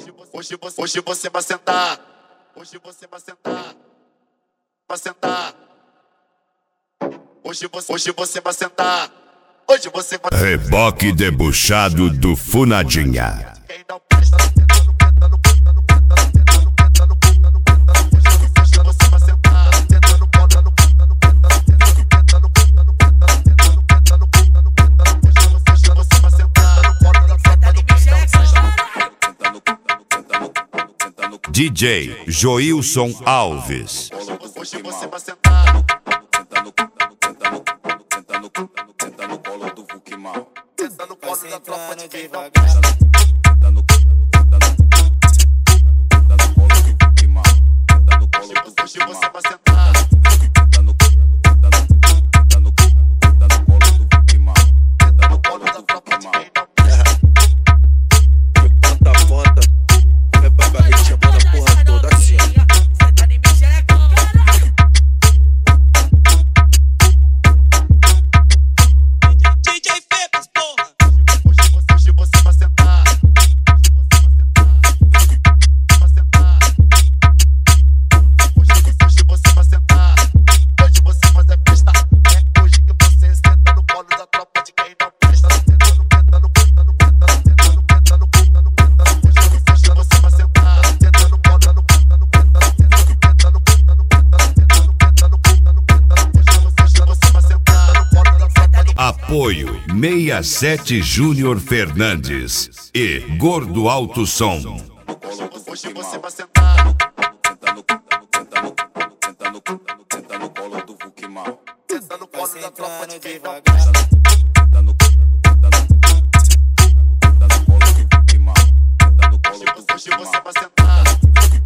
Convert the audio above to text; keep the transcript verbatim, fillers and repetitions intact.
Hoje você, hoje você vai sentar. Hoje você vai sentar. Vai sentar. Hoje você, hoje você vai sentar. Hoje você vai. Reboque debochado do Funadinha. Quem não presta, sentando, sentando, sentando, sentando, sentando, sentando, hoje você vai sentar. Sentando, sentando, sentando, sentando, sentando, sentando, sentando, hoje você vai sentar. D J Joilson Alves. Hoje você vai sentar. Senta no colo do Vuki Mal. Senta no colo da tropa de quem não presta. Senta no colo do Vuki Mal. Senta no colo do Vuki Mal. Hoje você vai sentar. Senta no colo do Vuki Mal. Senta no colo do Vuki Mal. Ponta a ponta, vai pra barriga chamando a porra toda assim. Apoio sessenta e sete Júnior Fernandes e Gordo Alto Som. Hoje você vai sentar. Senta no colo do Vuki Mal. Senta no colo da tropa de quem não presta. Senta no colo do Vuki Mal. Senta no colo do Vuki Mal. Hoje você vai sentar.